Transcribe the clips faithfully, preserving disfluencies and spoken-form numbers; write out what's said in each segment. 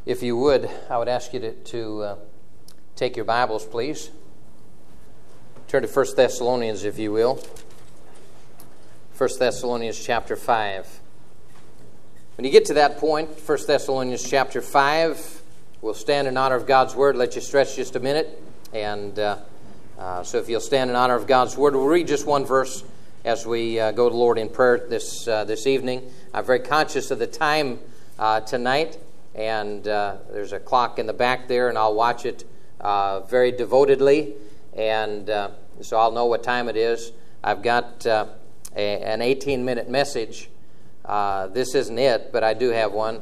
If you would, I would ask you to, to uh, take your Bibles, please. Turn to First Thessalonians, if you will. First Thessalonians chapter five. When you get to that point, First Thessalonians chapter five, we'll stand in honor of God's Word. Let you stretch just a minute. And uh, uh, so if you'll stand in honor of God's Word, we'll read just one verse as we uh, go to the Lord in prayer this, uh, this evening. I'm very conscious of the time uh, tonight. And uh, there's a clock in the back there, and I'll watch it uh, very devotedly. And uh, so I'll know what time it is. I've got uh, a, an eighteen-minute message. Uh, this isn't it, but I do have one.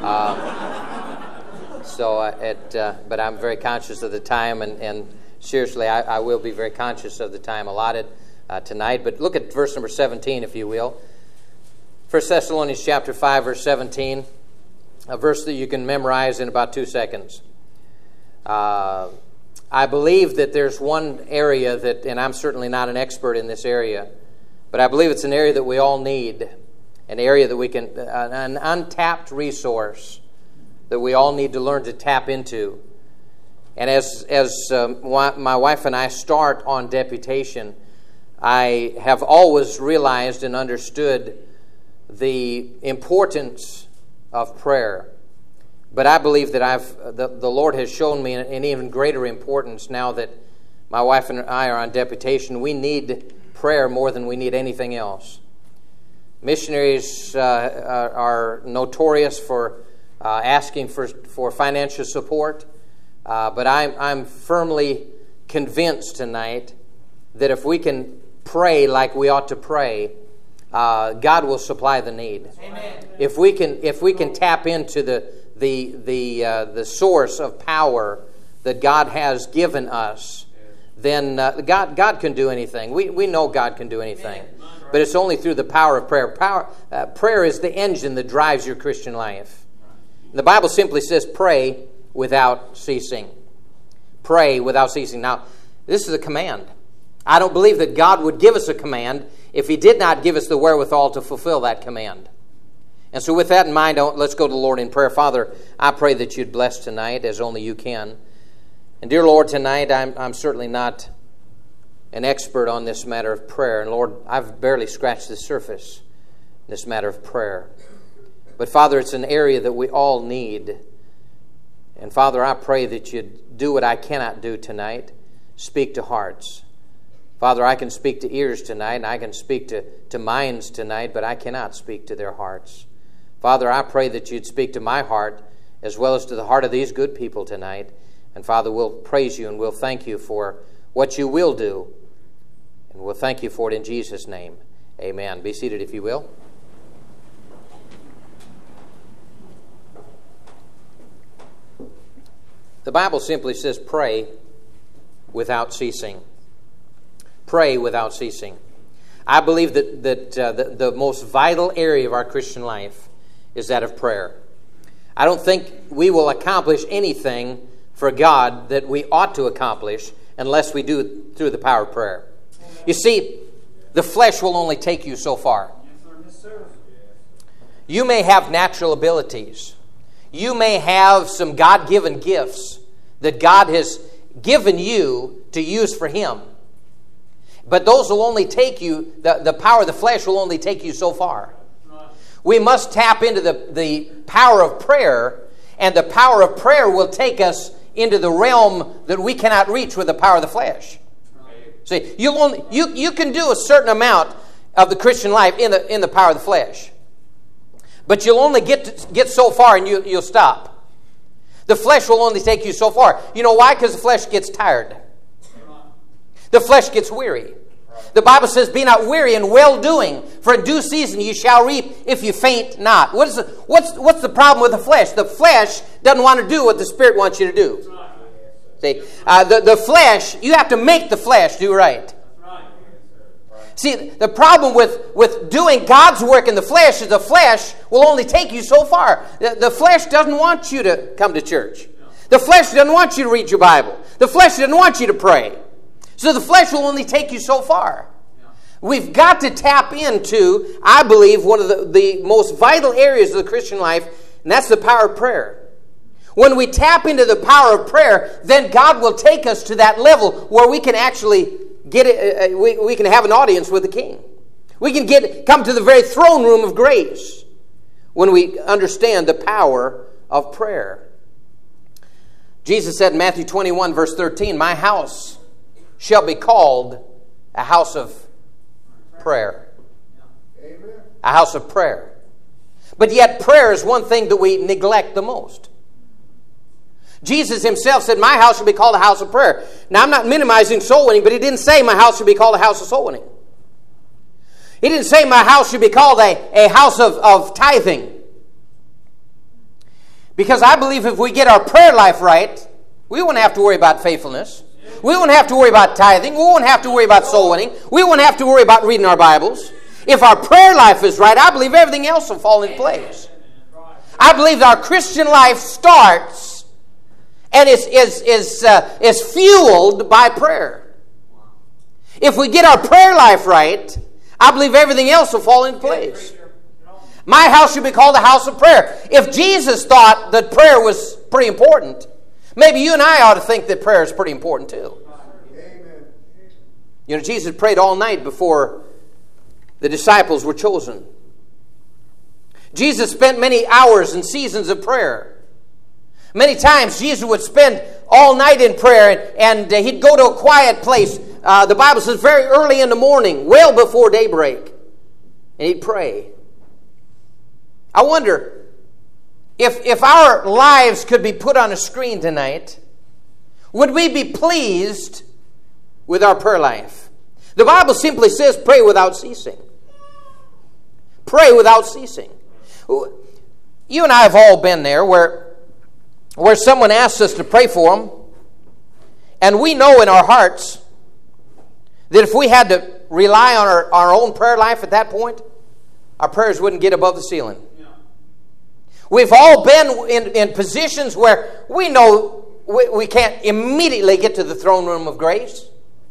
Uh, so, uh, it, uh, but I'm very conscious of the time, and, and seriously, I, I will be very conscious of the time allotted uh, tonight. But look at verse number seventeen, if you will. First Thessalonians chapter five, verse seventeen. A verse that you can memorize in about two seconds. Uh, I believe that there's one area that, and I'm certainly not an expert in this area, but I believe it's an area that we all need, an area that we can, uh, an untapped resource that we all need to learn to tap into. And as as um, my wife and I start on deputation, I have always realized and understood the importance of prayer. But I believe that I've the, the Lord has shown me an, an even greater importance now that my wife and I are on deputation. We need prayer more than we need anything else. Missionaries uh, are, are notorious for uh, asking for, for financial support, uh, but I'm, I'm firmly convinced tonight that if we can pray like we ought to pray, Uh, God will supply the need. Amen. If we can, if we can tap into the the the uh, the source of power that God has given us, then uh, God God can do anything. We we know God can do anything, but it's only through the power of prayer. Power uh, prayer is the engine that drives your Christian life. The Bible simply says, "Pray without ceasing." Pray without ceasing. Now, this is a command. I don't believe that God would give us a command if He did not give us the wherewithal to fulfill that command. And so with that in mind, let's go to the Lord in prayer. Father, I pray that You'd bless tonight as only You can. And dear Lord, tonight I'm, I'm certainly not an expert on this matter of prayer. And Lord, I've barely scratched the surface in this matter of prayer. But Father, it's an area that we all need. And Father, I pray that You'd do what I cannot do tonight. Speak to hearts. Father, I can speak to ears tonight, and I can speak to, to minds tonight, but I cannot speak to their hearts. Father, I pray that You'd speak to my heart as well as to the heart of these good people tonight. And Father, we'll praise You and we'll thank You for what You will do. And we'll thank You for it in Jesus' name. Amen. Be seated if you will. The Bible simply says, pray without ceasing. Pray without ceasing. I believe that, that uh, the, the most vital area of our Christian life is that of prayer. I don't think we will accomplish anything for God that we ought to accomplish unless we do it through the power of prayer. You see, the flesh will only take you so far. You may have natural abilities. You may have some God-given gifts that God has given you to use for Him. But those will only take you, the, the power of the flesh will only take you so far. We must tap into the, the power of prayer, and the power of prayer will take us into the realm that we cannot reach with the power of the flesh. See, you'll only, you, you can do a certain amount of the Christian life in the, in the power of the flesh. But you'll only get to, get so far and you, you'll stop. The flesh will only take you so far. You know why? Because the flesh gets tired. The flesh gets weary. The Bible says, be not weary in well-doing, for in due season you shall reap if you faint not. What is the, what's, what's the problem with the flesh? The flesh doesn't want to do what the Spirit wants you to do. See, uh, the, the flesh, you have to make the flesh do right. See, the problem with, with doing God's work in the flesh is the flesh will only take you so far. The, the flesh doesn't want you to come to church. The flesh doesn't want you to read your Bible. The flesh doesn't want you to pray. So the flesh will only take you so far. We've got to tap into, I believe, one of the, the most vital areas of the Christian life, and that's the power of prayer. When we tap into the power of prayer, then God will take us to that level where we can actually get it, uh, we, we can have an audience with the King. We can get come to the very throne room of grace when we understand the power of prayer. Jesus said in Matthew twenty-one, verse thirteen, "My house shall be called a house of prayer." Amen. A house of prayer. But yet prayer is one thing that we neglect the most. Jesus himself said, "My house shall be called a house of prayer." Now, I'm not minimizing soul winning, but he didn't say my house should be called a house of soul winning. He didn't say my house should be called a, a house of, of tithing. Because I believe if we get our prayer life right, we won't have to worry about faithfulness. We won't have to worry about tithing. We won't have to worry about soul winning. We won't have to worry about reading our Bibles. If our prayer life is right, I believe everything else will fall into place. I believe that our Christian life starts and is, is, is, uh, is fueled by prayer. If we get our prayer life right, I believe everything else will fall into place. My house should be called a house of prayer. If Jesus thought that prayer was pretty important, maybe you and I ought to think that prayer is pretty important too. Amen. You know, Jesus prayed all night before the disciples were chosen. Jesus spent many hours and seasons of prayer. Many times Jesus would spend all night in prayer, and, and uh, he'd go to a quiet place. Uh, the Bible says very early in the morning, well before daybreak, and he'd pray. I wonder if, if our lives could be put on a screen tonight, would we be pleased with our prayer life? The Bible simply says pray without ceasing. Pray without ceasing. You and I have all been there where, where someone asks us to pray for them, and we know in our hearts that if we had to rely on our, our own prayer life at that point, our prayers wouldn't get above the ceiling. We've all been in, in positions where we know we, we can't immediately get to the throne room of grace.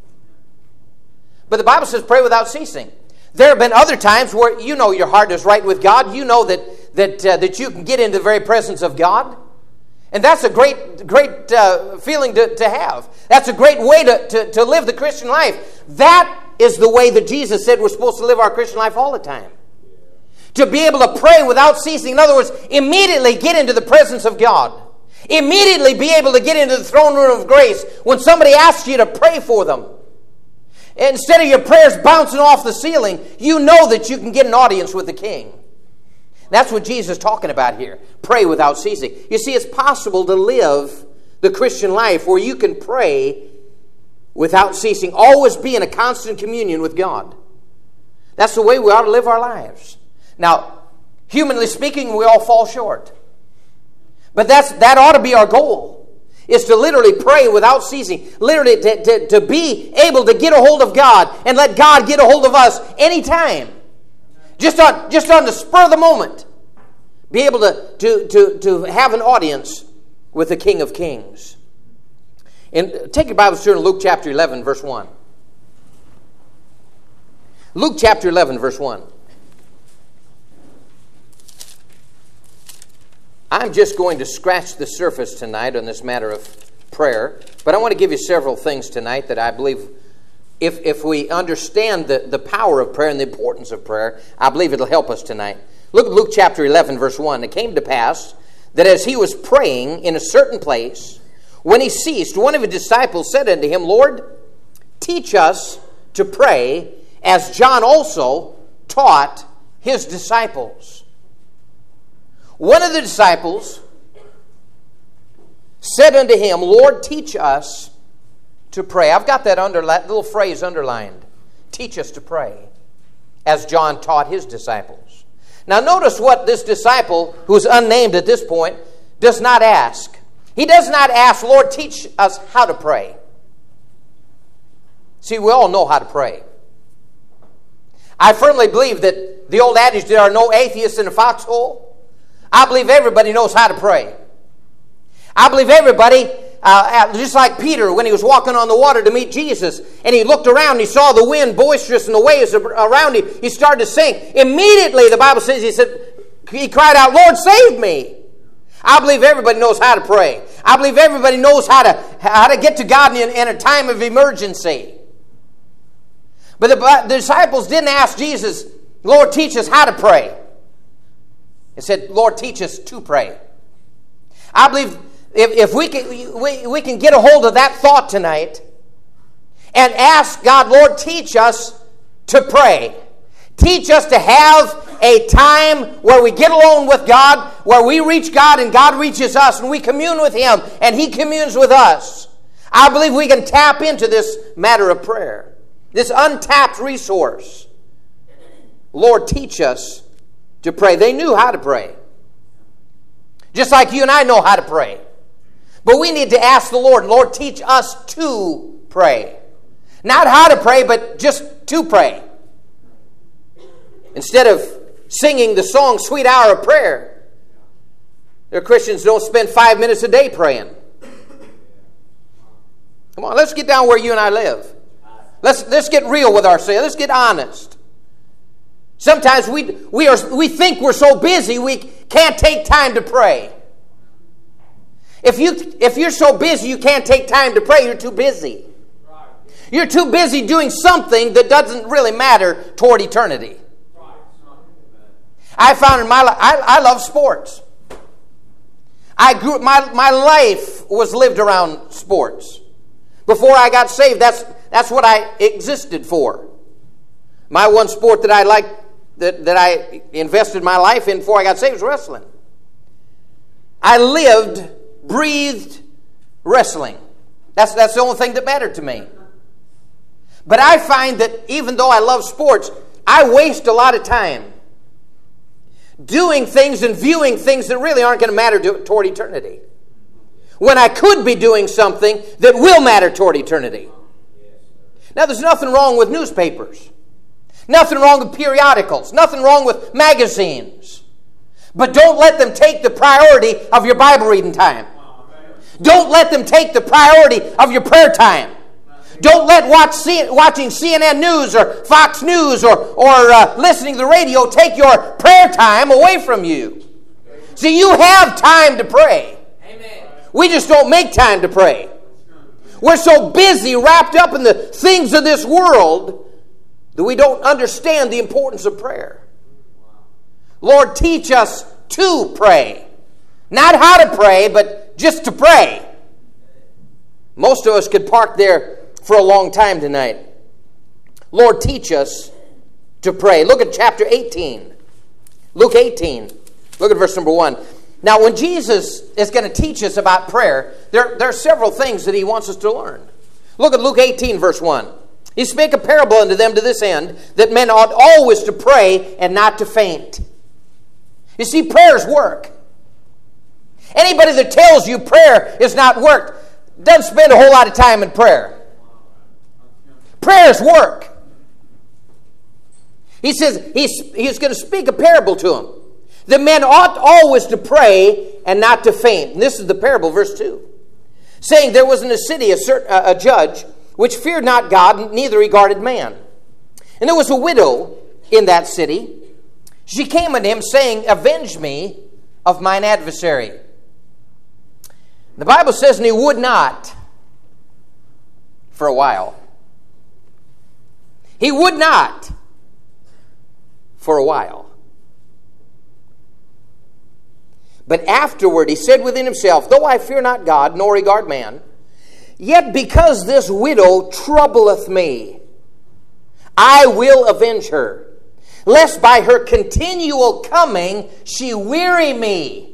But the Bible says pray without ceasing. There have been other times where you know your heart is right with God. You know that that uh, that you can get into the very presence of God. And that's a great, great uh, feeling to, to have. That's a great way to, to, to live the Christian life. That is the way that Jesus said we're supposed to live our Christian life all the time. To be able to pray without ceasing. In other words, immediately get into the presence of God. Immediately be able to get into the throne room of grace when somebody asks you to pray for them. Instead of your prayers bouncing off the ceiling, you know that you can get an audience with the King. That's what Jesus is talking about here. Pray without ceasing. You see, it's possible to live the Christian life where you can pray without ceasing. Always be in a constant communion with God. That's the way we ought to live our lives. Now, humanly speaking, we all fall short. But that's that ought to be our goal, is to literally pray without ceasing. Literally to, to, to be able to get a hold of God and let God get a hold of us anytime. Just on, just on the spur of the moment. Be able to, to, to, to have an audience with the King of Kings. And take your Bibles, turn to Luke chapter eleven, verse one. Luke chapter eleven, verse one. I'm just going to scratch the surface tonight on this matter of prayer, but I want to give you several things tonight that I believe, if, if we understand the, the power of prayer and the importance of prayer, I believe it'll help us tonight. Look at Luke chapter eleven, verse one. It came to pass that as he was praying in a certain place, when he ceased, one of his disciples said unto him, Lord, teach us to pray, as John also taught his disciples. One of the disciples said unto him, Lord, teach us to pray. I've got that, under, that little phrase underlined. Teach us to pray, as John taught his disciples. Now notice what this disciple, who's unnamed at this point, does not ask. He does not ask, Lord, teach us how to pray. See, we all know how to pray. I firmly believe that the old adage, there are no atheists in a foxhole. I believe everybody knows how to pray. I believe everybody, uh, just like Peter when he was walking on the water to meet Jesus, and he looked around and he saw the wind boisterous and the waves around him, he started to sink. Immediately, the Bible says, he said, he cried out, Lord, save me. I believe everybody knows how to pray. I believe everybody knows how to, how to get to God in, in a time of emergency. But the, the disciples didn't ask Jesus, Lord, teach us how to pray. They said, Lord, teach us to pray. I believe if, if we can we, we can get a hold of that thought tonight and ask God, Lord, teach us to pray. Teach us to have a time where we get alone with God, where we reach God and God reaches us, and we commune with Him and He communes with us. I believe we can tap into this matter of prayer, this untapped resource. Lord, teach us to pray. They knew how to pray. Just like you and I know how to pray. But we need to ask the Lord, Lord, teach us to pray. Not how to pray, but just to pray. Instead of singing the song, Sweet Hour of Prayer, there are Christians who don't spend five minutes a day praying. Come on, let's get down where you and I live. Let's, let's get real with ourselves. Let's get honest. Sometimes we, we, are, we think we're so busy we can't take time to pray. If, you, if you're so busy you can't take time to pray, you're too busy. You're too busy doing something that doesn't really matter toward eternity. I found in my life, I, I love sports. I grew my my life was lived around sports. Before I got saved, that's that's what I existed for. My one sport that I liked, that, that I invested my life in before I got saved was wrestling. I lived, breathed wrestling. That's that's the only thing that mattered to me. But I find that even though I love sports, I waste a lot of time doing things and viewing things that really aren't going to matter to, toward eternity, when I could be doing something that will matter toward eternity. Now, there's nothing wrong with newspapers. Nothing wrong with periodicals. Nothing wrong with magazines. But don't let them take the priority of your Bible reading time. Don't let them take the priority of your prayer time. Don't let watch C- watching C N N News or Fox News or, or uh, listening to the radio take your prayer time away from you. See, you have time to pray. Amen. We just don't make time to pray. We're so busy, wrapped up in the things of this world, that we don't understand the importance of prayer. Lord, teach us to pray. Not how to pray, but just to pray. Most of us could park there for a long time tonight. Lord, teach us to pray. Look at chapter eighteen. Luke eighteen. Look at verse number one. Now, when Jesus is going to teach us about prayer, there, there are several things that He wants us to learn. Look at Luke eighteen, verse one. He spake a parable unto them to this end, that men ought always to pray and not to faint. You see, prayers work. Anybody that tells you prayer is not work doesn't spend a whole lot of time in prayer. Prayers work. He says he's, he's going to speak a parable to them. The men ought always to pray and not to faint. And this is the parable, verse two. Saying, there was in a city a, certain, a judge which feared not God, neither regarded man. And there was a widow in that city. She came unto him, saying, avenge me of mine adversary. The Bible says, and he would not for a while. He would not for a while. But afterward he said within himself, though I fear not God, nor regard man, yet because this widow troubleth me, I will avenge her, lest by her continual coming she weary me.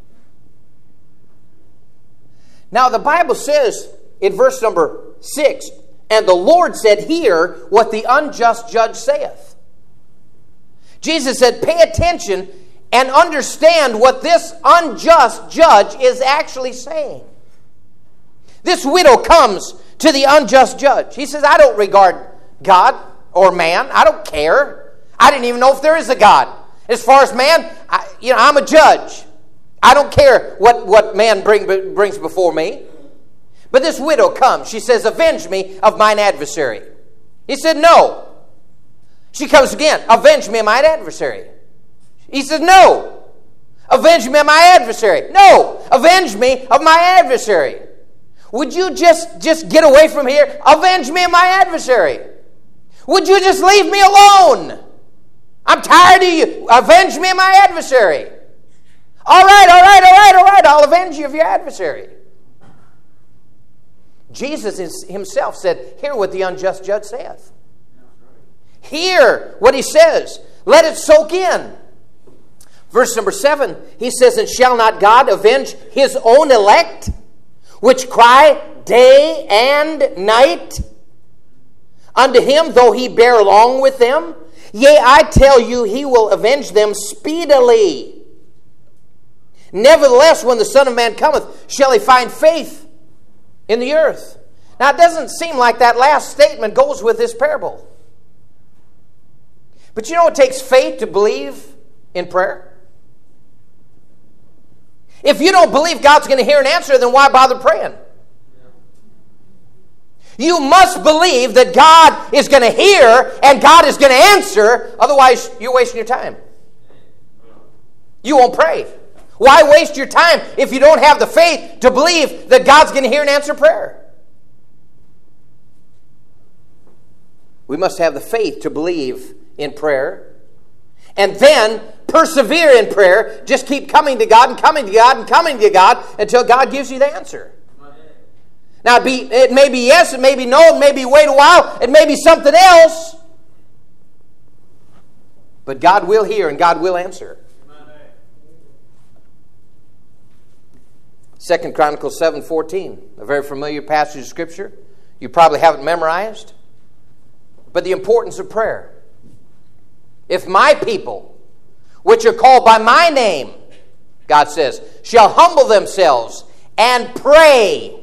Now the Bible says in verse number six, and the Lord said, hear what the unjust judge saith. Jesus said, pay attention and understand what this unjust judge is actually saying. This widow comes to the unjust judge. He says, I don't regard God or man. I don't care. I didn't even know if there is a God. As far as man, I, you know, I'm a judge. I don't care what, what man bring, brings before me. But this widow comes. She says, avenge me of mine adversary. He said, no. She comes again. Avenge me of mine adversary. He says, no. Avenge me of my adversary. No, avenge me of my adversary. Would you just, just get away from here? Avenge me of my adversary. Would you just leave me alone? I'm tired of you. Avenge me of my adversary. All right, all right, all right, all right. I'll avenge you of your adversary. Jesus himself said, hear what the unjust judge saith. Hear what he says. Let it soak in. Verse number seven, he says, and shall not God avenge his own elect, which cry day and night unto him, though he bear long with them? Yea, I tell you, he will avenge them speedily. Nevertheless, when the Son of Man cometh, shall he find faith in the earth? Now, it doesn't seem like that last statement goes with this parable. But you know it takes faith to believe in prayer? If you don't believe God's going to hear an answer, then why bother praying? You must believe that God is going to hear and God is going to answer. Otherwise, you're wasting your time. You won't pray. Why waste your time if you don't have the faith to believe that God's going to hear and answer prayer? We must have the faith to believe in prayer. And then persevere in prayer. Just keep coming to God and coming to God and coming to God until God gives you the answer. Now, be, it may be yes, it may be no, it may be wait a while, it may be something else. But God will hear and God will answer. Second Chronicles seven fourteen, a very familiar passage of Scripture. You probably haven't memorized. But the importance of prayer. If my people, which are called by my name, God says, shall humble themselves and pray,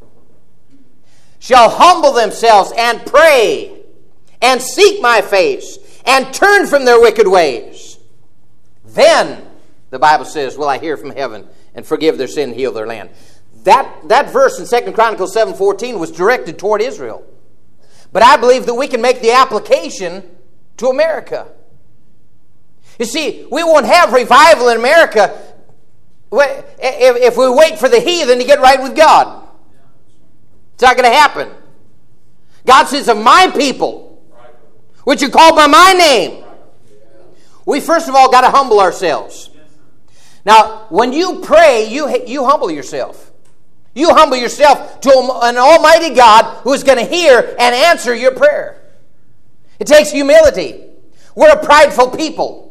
shall humble themselves and pray, and seek my face, and turn from their wicked ways, then, the Bible says, will I hear from heaven and forgive their sin and heal their land. That, that verse in Second Chronicles seven fourteen was directed toward Israel. But I believe that we can make the application to America. You see, we won't have revival in America if we wait for the heathen to get right with God. It's not going to happen. God says, of my people, which are called by my name, we first of all got to humble ourselves. Now, when you pray, you, you humble yourself. You humble yourself to an almighty God who is going to hear and answer your prayer. It takes humility. We're a prideful people.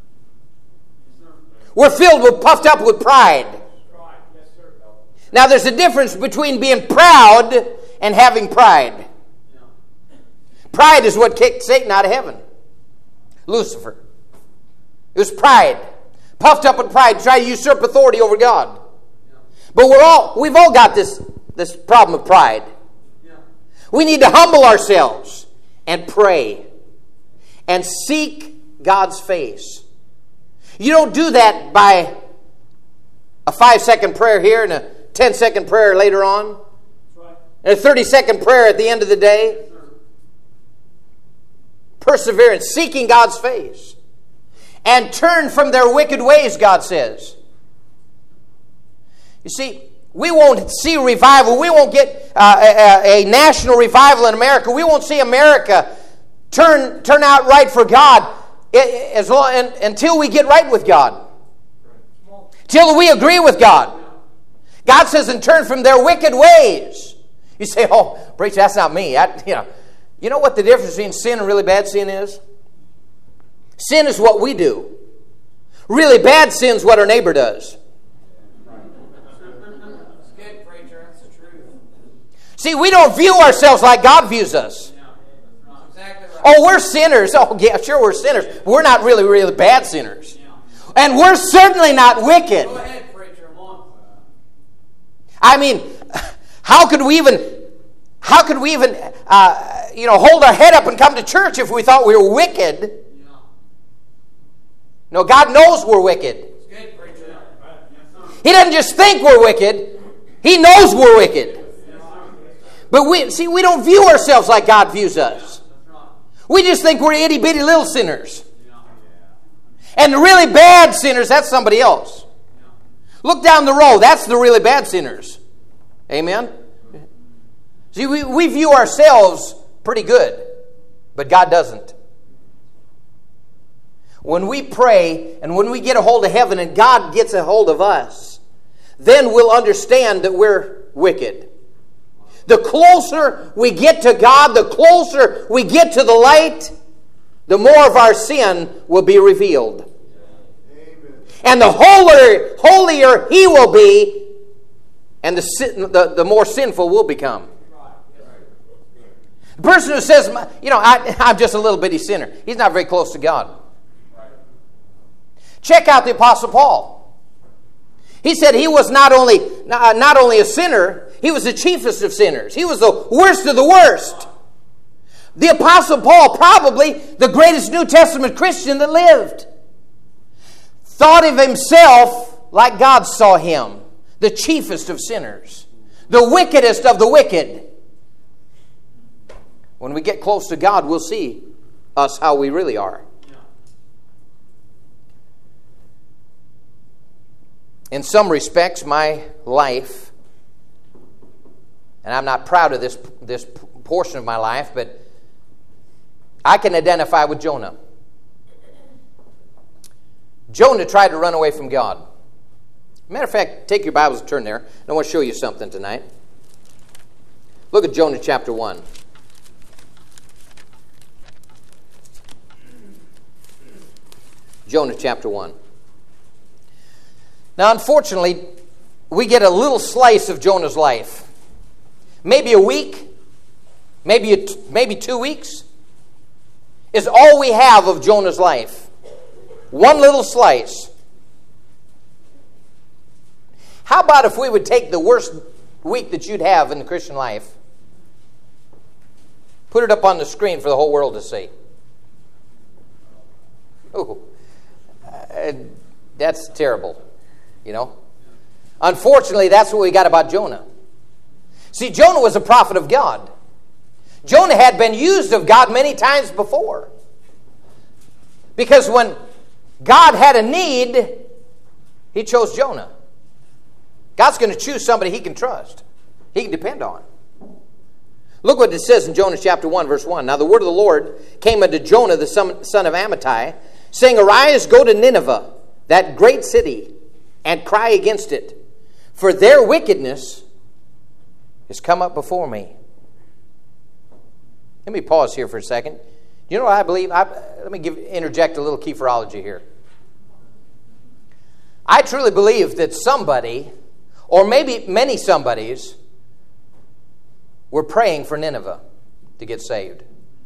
We're filled with, puffed up with pride. Now, there's a difference between being proud and having pride. Pride is what kicked Satan out of heaven. Lucifer. It was pride. Puffed up with pride, try to usurp authority over God. But we're all, we've all got this, this problem of pride. We need to humble ourselves and pray and seek God's face. You don't do that by a five-second prayer here and a ten-second prayer later on. And a thirty-second prayer at the end of the day. Perseverance, seeking God's face. And turn from their wicked ways, God says. You see, we won't see revival. We won't get uh, a, a national revival in America. We won't see America turn turn out right for God as long, until we get right with God. Till we agree with God. God says, and turn from their wicked ways. You say, oh, preacher, that's not me. I, you know, you know what the difference between sin and really bad sin is? Sin is what we do. Really bad sin is what our neighbor does. See, we don't view ourselves like God views us. Oh, we're sinners. Oh, yeah, sure, we're sinners. We're not really, really bad sinners. And we're certainly not wicked. Go ahead, preacher. I mean, how could we even, how could we even, uh, you know, hold our head up and come to church if we thought we were wicked? No, God knows we're wicked. He doesn't just think we're wicked. He knows we're wicked. But we see, we don't view ourselves like God views us. We just think we're itty-bitty little sinners. And the really bad sinners, that's somebody else. Look down the road. That's the really bad sinners. Amen? See, we, we view ourselves pretty good, but God doesn't. When we pray and when we get a hold of heaven and God gets a hold of us, then we'll understand that we're wicked. The closer we get to God, the closer we get to the light, the more of our sin will be revealed. Amen. And the holier, holier He will be, and the, the, the more sinful we'll become. The person who says, you know, I, I'm just a little bitty sinner, he's not very close to God. Check out the Apostle Paul. He said he was not only, not only a sinner, he was the chiefest of sinners. He was the worst of the worst. The Apostle Paul, probably the greatest New Testament Christian that lived, thought of himself like God saw him, the chiefest of sinners, the wickedest of the wicked. When we get close to God, we'll see us how we really are. In some respects, my life, and I'm not proud of this, this portion of my life, but I can identify with Jonah. Jonah tried to run away from God. Matter of fact, take your Bibles and turn there. I want to show you something tonight. Look at Jonah chapter one. Jonah chapter one. Now, unfortunately, we get a little slice of Jonah's life. Maybe a week, maybe a, maybe two weeks, is all we have of Jonah's life. One little slice. How about if we would take the worst week that you'd have in the Christian life, put it up on the screen for the whole world to see? Oh, uh, that's terrible. You know? Unfortunately, that's what we got about Jonah. See, Jonah was a prophet of God. Jonah had been used of God many times before. Because when God had a need, He chose Jonah. God's going to choose somebody He can trust. He can depend on. Look what it says in Jonah chapter one, verse one. Now the word of the Lord came unto Jonah, the son of Amittai, saying, Arise, go to Nineveh, that great city, and cry against it, for their wickedness has come up before me. Let me pause here for a second. You know what I believe? I, let me give, interject a little keyphorology here. I truly believe that somebody, or maybe many somebodies, were praying for Nineveh to get saved.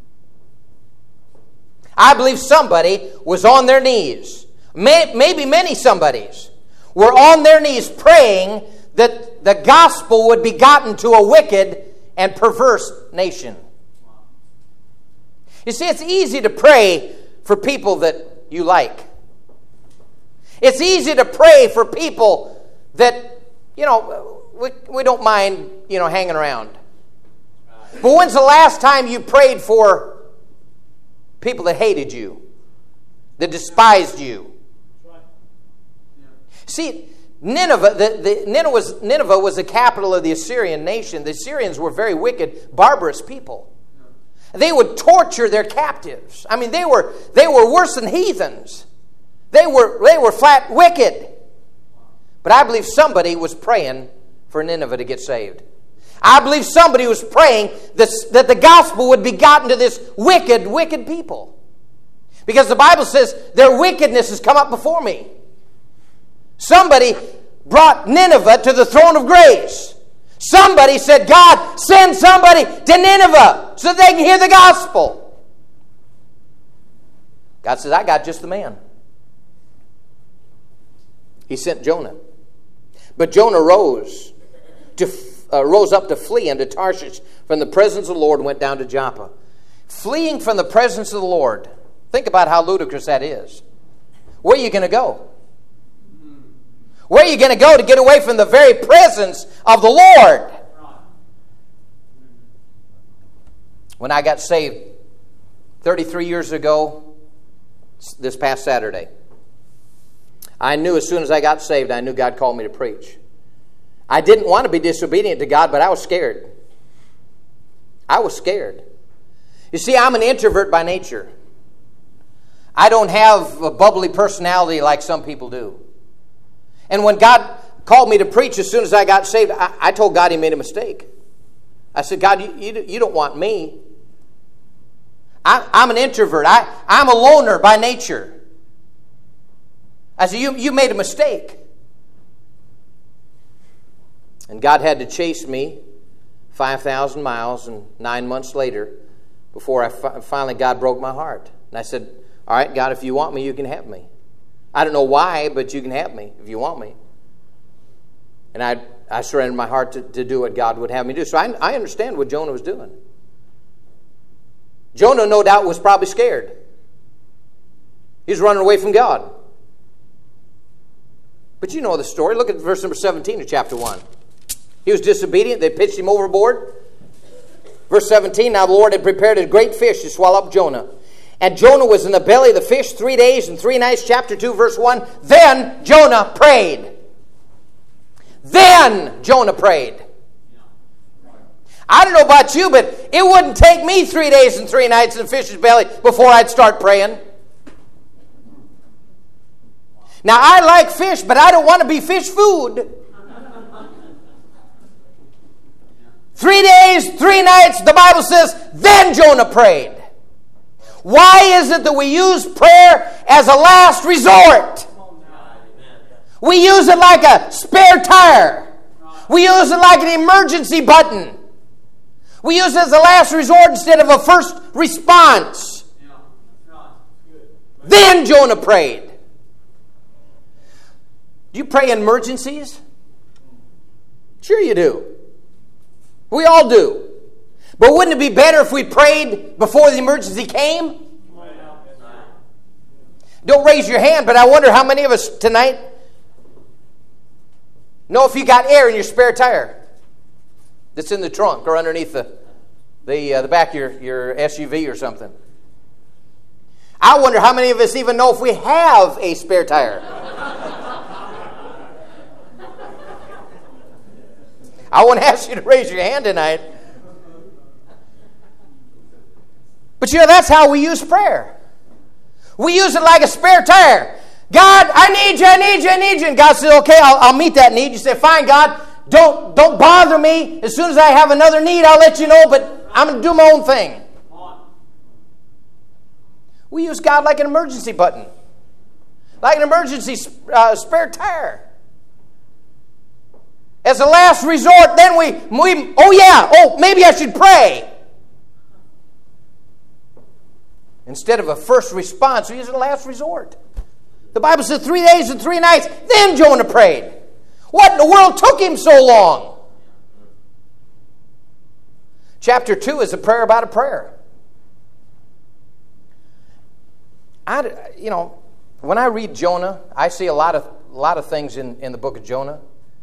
I believe somebody was on their knees. May, maybe many somebodies were on their knees praying that the gospel would be gotten to a wicked and perverse nation. You see, it's easy to pray for people that you like. It's easy to pray for people that, you know, we, we don't mind, you know, hanging around. But when's the last time you prayed for people that hated you, that despised you? See, Nineveh, the, the, Nineveh, was, Nineveh was the capital of the Assyrian nation. The Assyrians were very wicked, barbarous people. They would torture their captives. I mean, they were they were worse than heathens. They were they were flat wicked. But I believe somebody was praying for Nineveh to get saved. I believe somebody was praying that, that the gospel would be gotten to this wicked, wicked people. Because the Bible says their wickedness has come up before me. Somebody brought Nineveh to the throne of grace. Somebody said, God, send somebody to Nineveh so they can hear the gospel. God says, I got just the man. He sent Jonah. But Jonah rose to uh, rose up to flee unto Tarshish from the presence of the Lord and went down to Joppa. Fleeing from the presence of the Lord. Think about how ludicrous that is. Where are you going to go? Where are you going to go to get away from the very presence of the Lord? When I got saved thirty-three years ago, this past Saturday, I knew as soon as I got saved, I knew God called me to preach. I didn't want to be disobedient to God, but I was scared. I was scared. You see, I'm an introvert by nature. I don't have a bubbly personality like some people do. And when God called me to preach as soon as I got saved, I, I told God He made a mistake. I said, God, you, you, you don't want me. I, I'm an introvert. I, I'm a loner by nature. I said, you, you made a mistake. And God had to chase me five thousand miles and nine months later before I fi- finally God broke my heart. And I said, all right, God, if you want me, you can have me. I don't know why, but you can have me if you want me. And I I surrendered my heart to, to do what God would have me do. So I, I understand what Jonah was doing. Jonah, no doubt, was probably scared. He was running away from God. But you know the story. Look at verse number seventeen of chapter one. He was disobedient. They pitched him overboard. Verse seventeen, now the Lord had prepared a great fish to swallow up Jonah. And Jonah was in the belly of the fish three days and three nights. Chapter two, verse one. Then Jonah prayed. Then Jonah prayed. I don't know about you, but it wouldn't take me three days and three nights in the fish's belly before I'd start praying. Now, I like fish, but I don't want to be fish food. Three days, three nights, the Bible says, then Jonah prayed. Why is it that we use prayer as a last resort? We use it like a spare tire. We use it like an emergency button. We use it as a last resort instead of a first response. Then Jonah prayed. Do you pray in emergencies? Sure you do. We all do. But wouldn't it be better if we prayed before the emergency came? Don't raise your hand, but I wonder how many of us tonight know if you got air in your spare tire that's in the trunk or underneath the the, uh, the back of your, your S U V or something. I wonder how many of us even know if we have a spare tire. I won't ask you to raise your hand tonight. But you know, that's how we use prayer. We use it like a spare tire. God, I need you, I need you, I need you. And God says, okay, I'll, I'll meet that need. You say, fine, God, don't, don't bother me. As soon as I have another need, I'll let you know, but I'm going to do my own thing. We use God like an emergency button. Like an emergency uh, spare tire. As a last resort, then we, we, oh yeah, oh, maybe I should pray. Instead of a first response, we use it a last resort. The Bible says three days and three nights, then Jonah prayed. What in the world took him so long? Chapter two is a prayer about a prayer. I, you know, when I read Jonah, I see a lot of, a lot of things in, in the book of Jonah.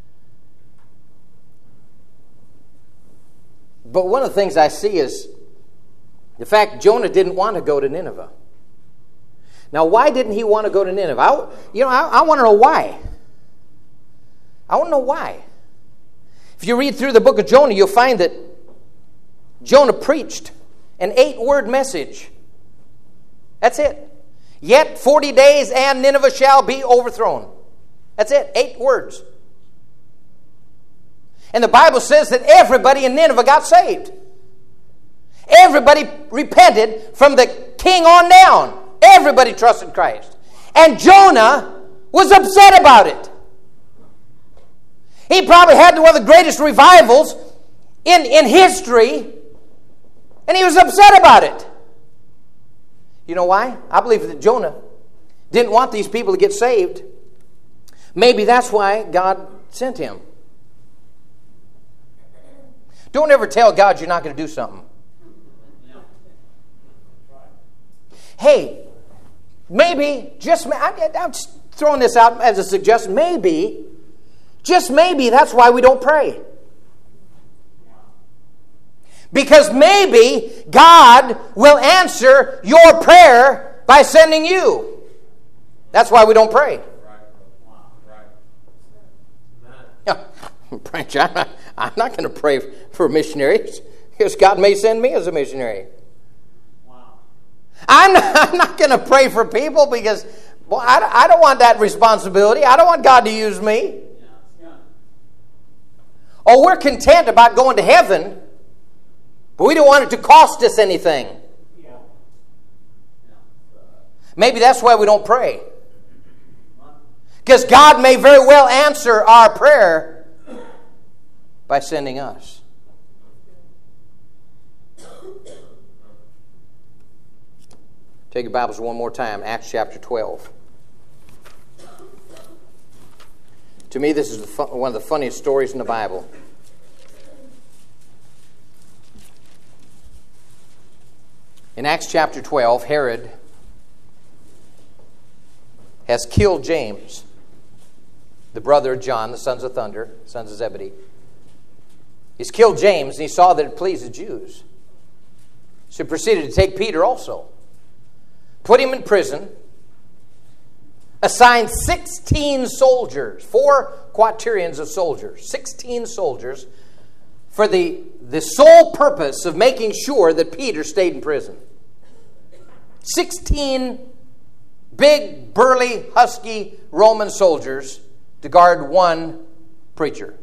But one of the things I see is the fact Jonah didn't want to go to Nineveh. Now, why didn't he want to go to Nineveh? I, you know, I, I want to know why. I want to know why. If you read through the book of Jonah, you'll find that Jonah preached an eight-word message. That's it. Yet forty days and Nineveh shall be overthrown. That's it. Eight words. And the Bible says that everybody in Nineveh got saved. Everybody repented from the king on down. Everybody trusted Christ. And Jonah was upset about it. He probably had one of the greatest revivals in, in history, and he was upset about it. You know why? I believe that Jonah didn't want these people to get saved. Maybe that's why God sent him. Don't ever tell God you're not going to do something. Hey, maybe, just I'm just throwing this out as a suggestion, maybe, just maybe that's why we don't pray. Because maybe God will answer your prayer by sending you. That's why we don't pray. Branch, I'm not, I'm not going to pray for missionaries because God may send me as a missionary. Wow. I'm not, I'm not going to pray for people because well, I, I don't want that responsibility. I don't want God to use me. Yeah. Yeah. Oh, we're content about going to heaven, but we don't want it to cost us anything. Yeah. Maybe that's why we don't pray. Because God may very well answer our prayer by sending us. Take your Bibles one more time, Acts chapter twelve. To me, this is the fun, one of the funniest stories in the Bible. In Acts chapter twelve, Herod has killed James, the brother of John, the sons of thunder, sons of Zebedee. He's killed James, and he saw that it pleased the Jews. So he proceeded to take Peter also, put him in prison, assigned sixteen soldiers, four quaternions of soldiers, sixteen soldiers, for the, the sole purpose of making sure that Peter stayed in prison. Sixteen big, burly, husky Roman soldiers to guard one preacher.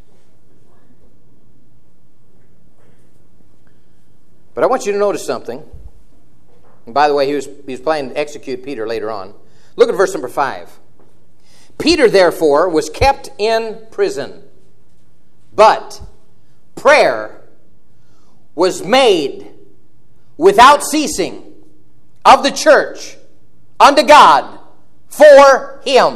But I want you to notice something. And by the way, he was, he was planning to execute Peter later on. Look at verse number five. Peter, therefore, was kept in prison, but prayer was made without ceasing of the church unto God for him.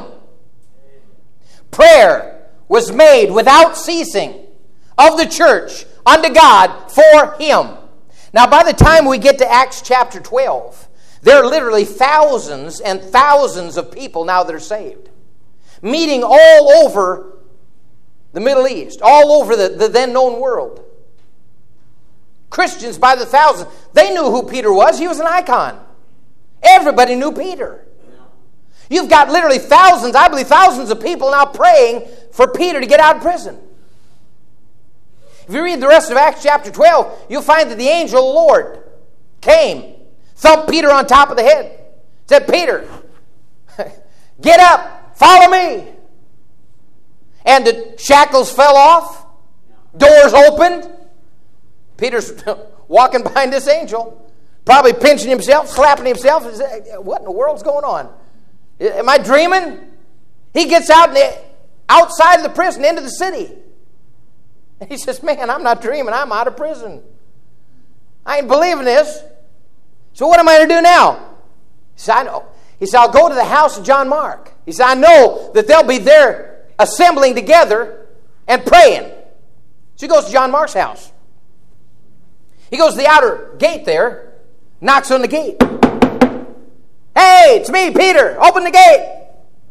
Prayer was made without ceasing of the church unto God for him. Now, by the time we get to Acts chapter twelve, there are literally thousands and thousands of people now that are saved, meeting all over the Middle East, all over the, the then known world. Christians by the thousands. They knew who Peter was. He was an icon. Everybody knew Peter. You've got literally thousands, I believe thousands of people now praying for Peter to get out of prison. If you read the rest of Acts chapter twelve, you'll find that the angel of the Lord came, thumped Peter on top of the head, said, Peter, get up, follow me. And the shackles fell off, doors opened. Peter's walking behind this angel, probably pinching himself, slapping himself. What in the world's going on? Am I dreaming? He gets out in the, outside of the prison into the city. And he says, man, I'm not dreaming. I'm out of prison. I ain't believing this. So what am I going to do now? He said, I know. He said, I'll go to the house of John Mark. He said, I know that they'll be there assembling together and praying. So he goes to John Mark's house. He goes to the outer gate there, knocks on the gate. Hey, it's me, Peter. Open the gate.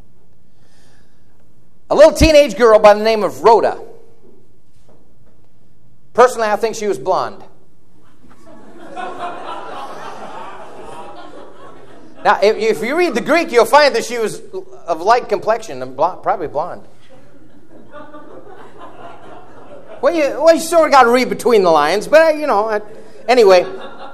A little teenage girl by the name of Rhoda. Personally, I think she was blonde. Now, if, if you read the Greek, you'll find that she was of light complexion and blonde, probably blonde. Well, you, well, you sort of got to read between the lines, but, you know, anyway.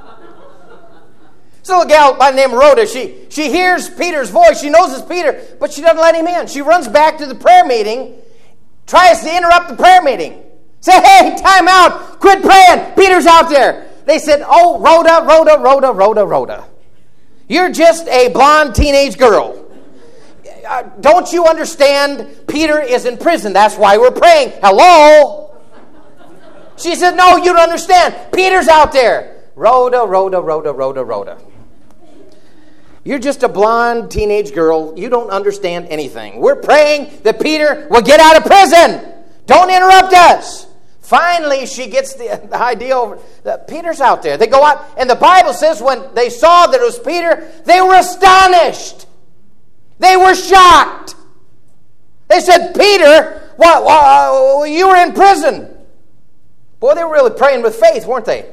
This little gal by the name of Rhoda, she, she hears Peter's voice. She knows it's Peter, but she doesn't let him in. She runs back to the prayer meeting, tries to interrupt the prayer meeting. Say, hey, time out. Quit praying. Peter's out there. They said, oh, Rhoda, Rhoda, Rhoda, Rhoda, Rhoda. You're just a blonde teenage girl. Uh, don't you understand? Peter is in prison. That's why we're praying. Hello? She said, no, you don't understand. Peter's out there. Rhoda, Rhoda, Rhoda, Rhoda, Rhoda. You're just a blonde teenage girl. You don't understand anything. We're praying that Peter will get out of prison. Don't interrupt us. Finally, she gets the, the idea over. That Peter's out there. They go out, and the Bible says when they saw that it was Peter, they were astonished. They were shocked. They said, Peter, what, what, you were in prison. Boy, they were really praying with faith, weren't they?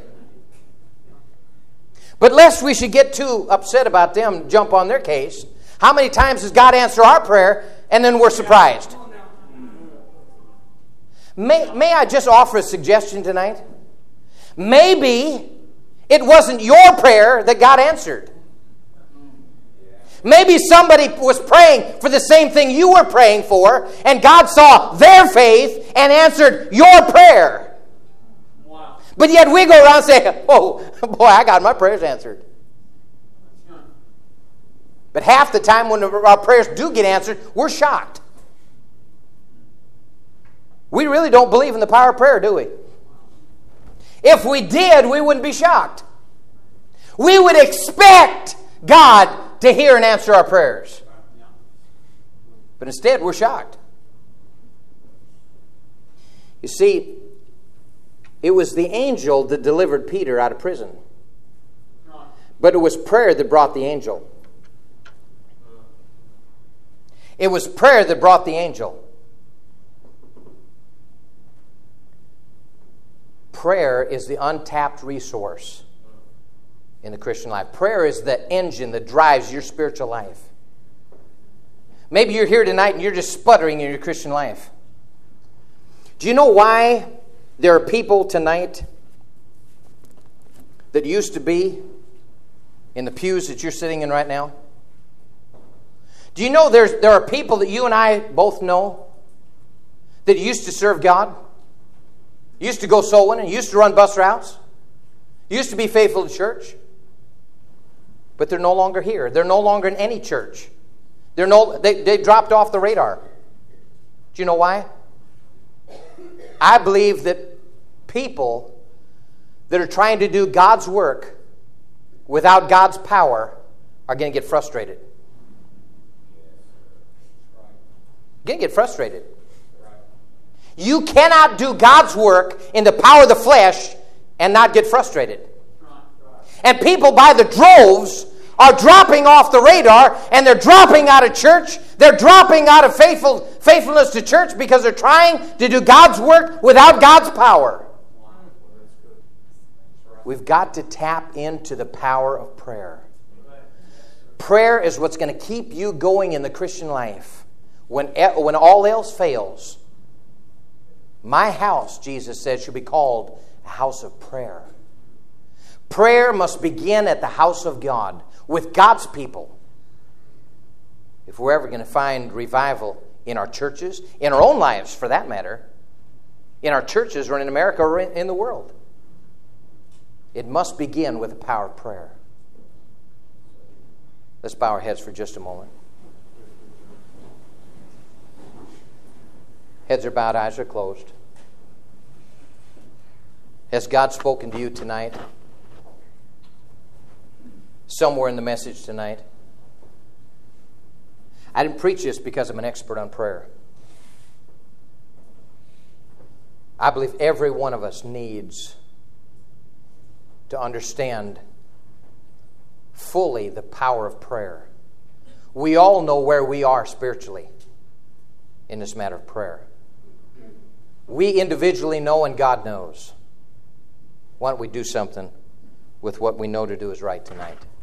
But lest we should get too upset about them, jump on their case, how many times does God answer our prayer and then we're surprised? May, may I just offer a suggestion tonight? Maybe it wasn't your prayer that God answered. Maybe somebody was praying for the same thing you were praying for, and God saw their faith and answered your prayer. Wow. But yet we go around saying, oh, boy, I got my prayers answered. But half the time when our prayers do get answered, we're shocked. We really don't believe in the power of prayer, do we? If we did, we wouldn't be shocked. We would expect God to hear and answer our prayers. But instead, we're shocked. You see, it was the angel that delivered Peter out of prison. But it was prayer that brought the angel. It was prayer that brought the angel. Prayer is the untapped resource in the Christian life. Prayer is the engine that drives your spiritual life. Maybe you're here tonight and you're just sputtering in your Christian life. Do you know why there are people tonight that used to be in the pews that you're sitting in right now? Do you know there's, there are people that you and I both know that used to serve God? Used to go soul winning, used to run bus routes, used to be faithful to church, but they're no longer here. They're no longer in any church. They're no, they, they dropped off the radar. Do you know why? I believe that people that are trying to do God's work without God's power are going to get frustrated. Going to get frustrated. You cannot do God's work in the power of the flesh and not get frustrated. And people by the droves are dropping off the radar, and they're dropping out of church. They're dropping out of faithful, faithfulness to church because they're trying to do God's work without God's power. We've got to tap into the power of prayer. Prayer is what's going to keep you going in the Christian life. When, when all else fails, my house, Jesus said, should be called a house of prayer. Prayer must begin at the house of God, with God's people. If we're ever going to find revival in our churches, in our own lives for that matter, in our churches or in America or in the world, it must begin with the power of prayer. Let's bow our heads for just a moment. Heads are bowed, eyes are closed. Has God spoken to you tonight? Somewhere in the message tonight. I didn't preach this because I'm an expert on prayer. I believe every one of us needs to understand fully the power of prayer. We all know where we are spiritually in this matter of prayer. We individually know and God knows. Why don't we do something with what we know to do is right tonight?